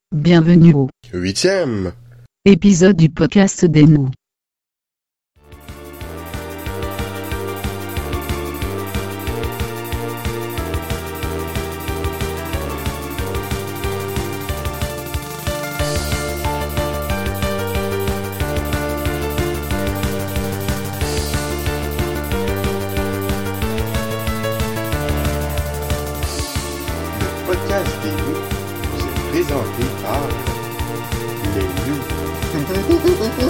Bienvenue au 8e épisode du podcast des nous. Le podcast des nous vous est présenté par les nous.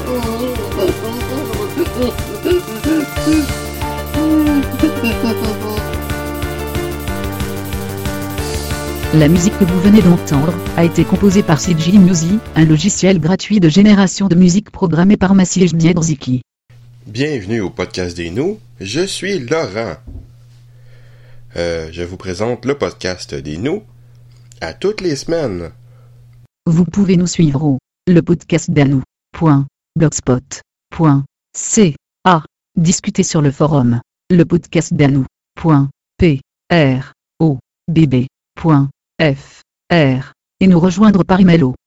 La musique que vous venez d'entendre a été composée par CG Music, un logiciel gratuit de génération de musique programmé par Maciej Niedrzicki. Bienvenue au podcast des nous, je suis Laurent. Je vous présente le podcast des nous à toutes les semaines. Vous pouvez nous suivre au lepodcastdanou.blogspot.ca, discuter sur le forum lepodcastdanou.probb.fr et nous rejoindre par email au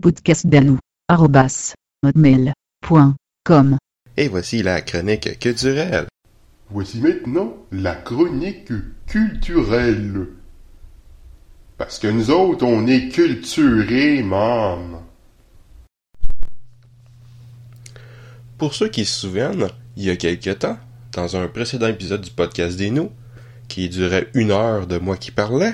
lepodcastdanou@hotmail.com. Et voici la chronique culturelle. Voici maintenant la chronique culturelle. Parce que nous autres, on est culturés, man. Pour ceux qui se souviennent, il y a quelques temps, dans un précédent épisode du podcast des nous, qui durait 1 heure de moi qui parlais,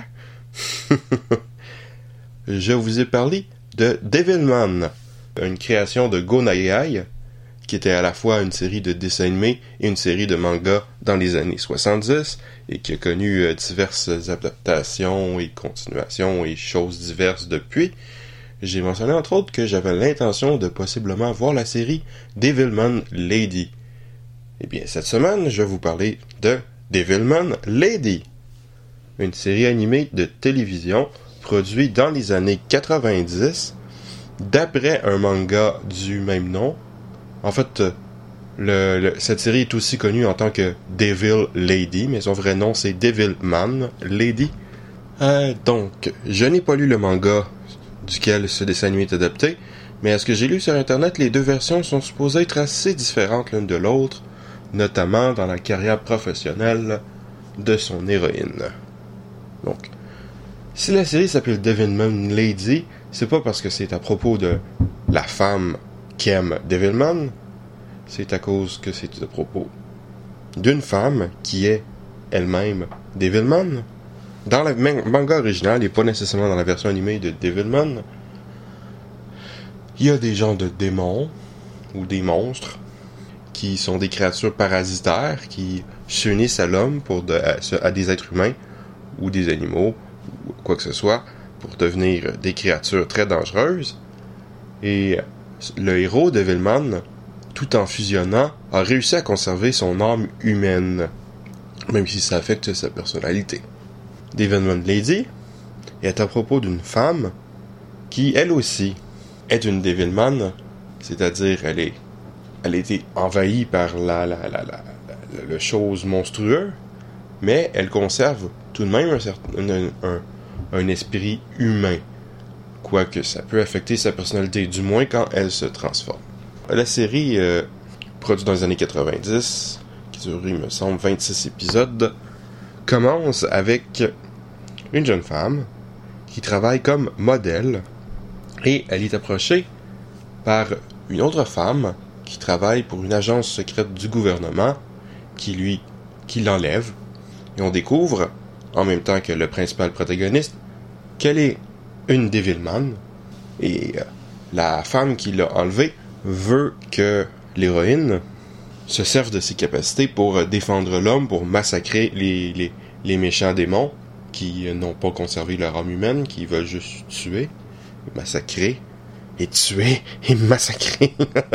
je vous ai parlé de Devilman, une création de Go Nagai, qui était à la fois une série de dessins animés et une série de mangas dans les années 70, et qui a connu diverses adaptations et continuations et choses diverses depuis. J'ai mentionné entre autres que j'avais l'intention de possiblement voir la série Devilman Lady. Eh bien, cette semaine, je vais vous parler de Devilman Lady, une série animée de télévision produite dans les années 90 d'après un manga du même nom. En fait, cette série est aussi connue en tant que Devil Lady, mais son vrai nom c'est Devilman Lady. Donc, je n'ai pas lu le manga duquel ce dessin animé est adapté, mais à ce que j'ai lu sur internet, les deux versions sont supposées être assez différentes l'une de l'autre, notamment dans la carrière professionnelle de son héroïne. Donc, si la série s'appelle Devilman Lady, c'est pas parce que c'est à propos de la femme qui aime Devilman, c'est à cause que c'est à propos d'une femme qui est elle-même Devilman. Dans le manga original, et pas nécessairement dans la version animée de Devilman, il y a des genres de démons ou des monstres qui sont des créatures parasitaires qui s'unissent à l'homme à des êtres humains ou des animaux ou quoi que ce soit pour devenir des créatures très dangereuses. Et le héros Devilman, tout en fusionnant, a réussi à conserver son âme humaine, même si ça affecte sa personnalité. Devilman Lady est à propos d'une femme qui, elle aussi, est une Devilman, c'est-à-dire elle a été envahie par le chose monstrueux, mais elle conserve tout de même un esprit humain, quoique ça peut affecter sa personnalité, du moins quand elle se transforme. La série, produite dans les années 90, qui dure, il me semble, 26 épisodes, commence avec une jeune femme qui travaille comme modèle, et elle est approchée par une autre femme qui travaille pour une agence secrète du gouvernement qui l'enlève, et on découvre, en même temps que le principal protagoniste, qu'elle est une Devilman, et la femme qui l'a enlevée veut que l'héroïne se serve de ses capacités pour défendre l'homme, pour massacrer les méchants démons qui n'ont pas conservé leur âme humaine, qui veulent juste tuer, massacrer, et tuer, et massacrer.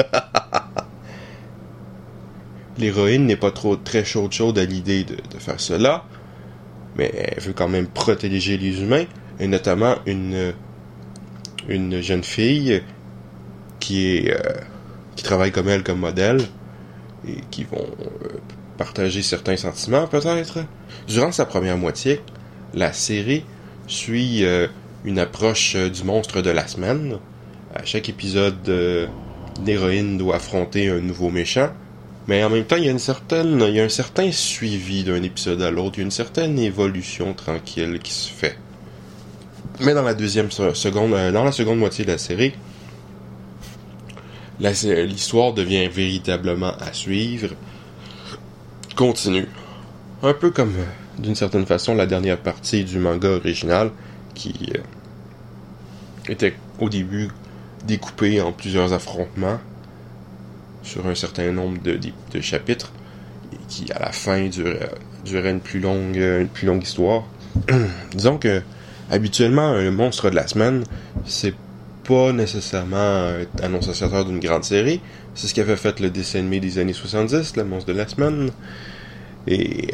L'héroïne n'est pas très chaude à l'idée de faire cela, mais elle veut quand même protéger les humains, et notamment une jeune fille qui travaille comme elle comme modèle, et qui vont partager certains sentiments peut-être. Durant sa première moitié, la série suit une approche du monstre de la semaine. À chaque épisode, l'héroïne doit affronter un nouveau méchant. Mais en même temps, il y a un certain suivi d'un épisode à l'autre. Il y a une certaine évolution tranquille qui se fait. Mais dans la seconde moitié de la série, l'histoire devient véritablement à suivre. Continue. Un peu comme, d'une certaine façon, la dernière partie du manga original, qui était au début découpé en plusieurs affrontements sur un certain nombre de chapitres, et qui à la fin durait une plus longue histoire. Disons que habituellement un monstre de la semaine, c'est pas nécessairement un annonciateur d'une grande série. C'est ce qu'avait fait le dessin animé des années 70, le monstre de la semaine. Et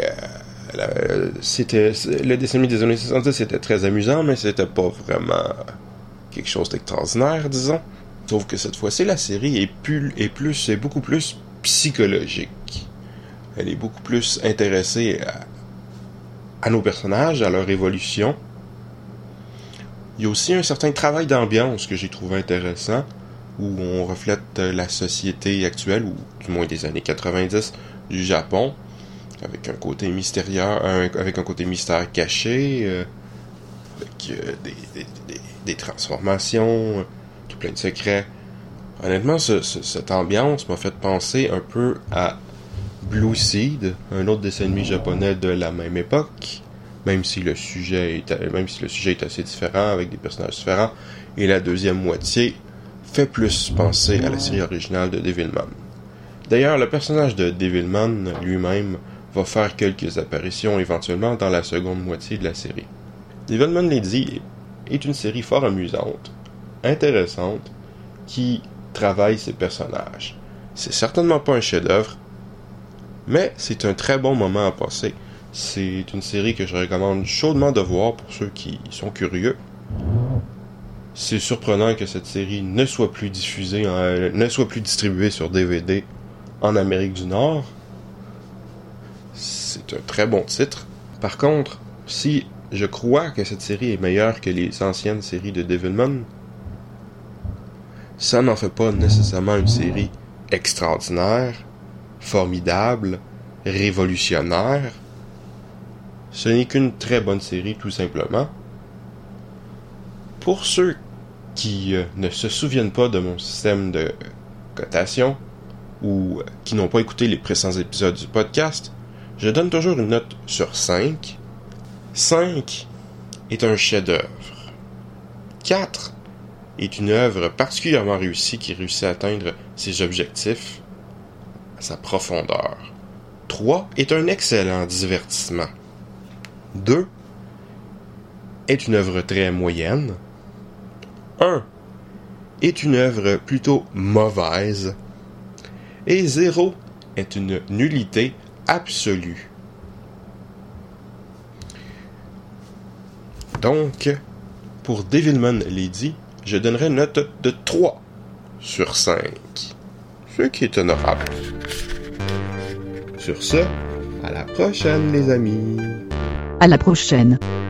le dessin animé des années 70 c'était très amusant, mais c'était pas vraiment quelque chose d'extraordinaire, disons. Sauf que cette fois-ci, la série est beaucoup plus psychologique. Elle est beaucoup plus intéressée à nos personnages, à leur évolution. Il y a aussi un certain travail d'ambiance que j'ai trouvé intéressant, où on reflète la société actuelle, ou du moins des années 90 du Japon, avec un côté mystérieux, avec un côté mystère caché, avec des transformations, tout plein de secrets. Honnêtement, cette ambiance m'a fait penser un peu à Blue Seed, un autre dessin animé japonais de la même époque, même si le sujet est assez différent, avec des personnages différents, et la deuxième moitié fait plus penser à la série originale de Devilman. D'ailleurs, le personnage de Devilman lui-même va faire quelques apparitions éventuellement dans la seconde moitié de la série. Devilman Lady est une série fort amusante, intéressante, qui travaille ses personnages. C'est certainement pas un chef-d'œuvre, mais c'est un très bon moment à passer. C'est une série que je recommande chaudement de voir pour ceux qui sont curieux. C'est surprenant que cette série ne soit plus distribuée sur DVD en Amérique du Nord. C'est un très bon titre. Par contre, si je crois que cette série est meilleure que les anciennes séries de Devilman, ça n'en fait pas nécessairement une série extraordinaire, formidable, révolutionnaire. Ce n'est qu'une très bonne série, tout simplement. Pour ceux qui ne se souviennent pas de mon système de cotation, ou qui n'ont pas écouté les précédents épisodes du podcast, je donne toujours une note sur 5. 5 est un chef-d'œuvre. 4 est une œuvre particulièrement réussie qui réussit à atteindre ses objectifs, sa profondeur. 3 est un excellent divertissement. 2 est une œuvre très moyenne. 1 est une œuvre plutôt mauvaise. Et 0 est une nullité absolue. Donc, pour Devilman Lady, je donnerai une note de 3 sur 5. Ce qui est honorable. Sur ce, à la prochaine les amis. À la prochaine.